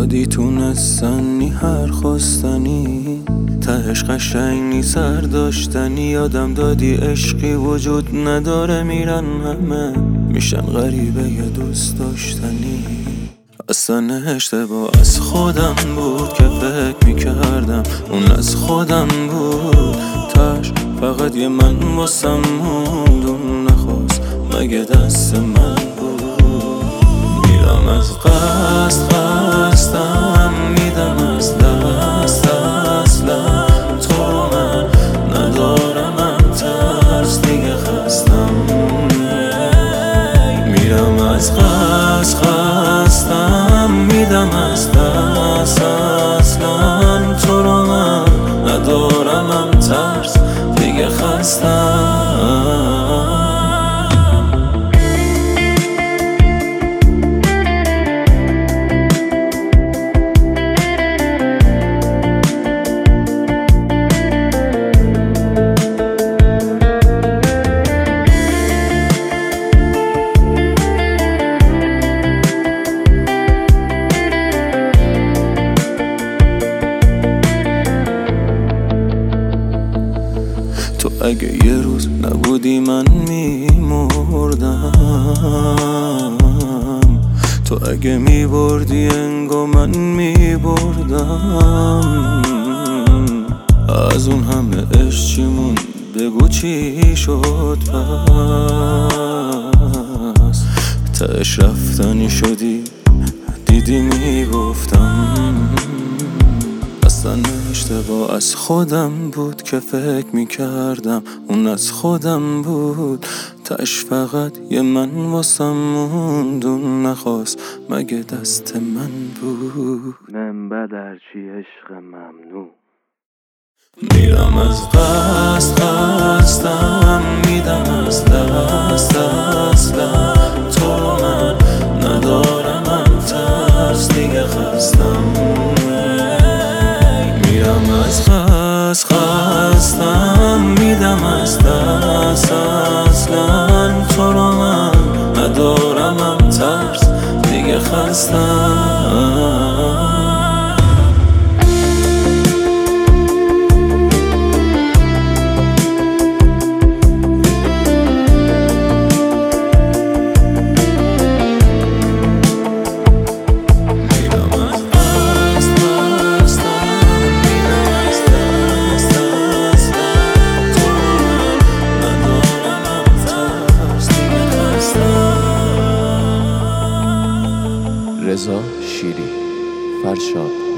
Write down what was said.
دادی تونستنی هر خواستنی تهش قشنگی سر داشتنی یادم دادی عشقی وجود نداره میرن همه میشن غریبه یه دوست داشتنی اصلا اشتباه از خودم بود که فکر میکردم اون از خودم بود تاش فقط یه من واسم موند اون نخواست مگه دست من بود میرم از قصدم میدم از دست اصلا تو رو من ندارم من ترس دیگه خستم میرم از قصدم میدم از دست اصلا تو رو من ندارم من ترس دیگه خستم تو اگه یه روز نبودی من میمردم تو اگه میبردی انگار من میبردم از اون همه عشق چی موند بگو چی شد پس تهش رفتنی شدی دیدی میگفتم اصلا اشتباه از خودم بود که فکر میکردم اون از خودم بود تاش فقط یه من واسم موند اون نخواست مگه دست من بود من بدرچی عشق ممنوع میرم از قصدم میدم از دست اصلا تو رو من ندارم من ترس دیگه خستم میرم از قصدم میدم از دست اصلا تو رو من ندارم من ترس دیگه خستم رضا شیری، فرشاد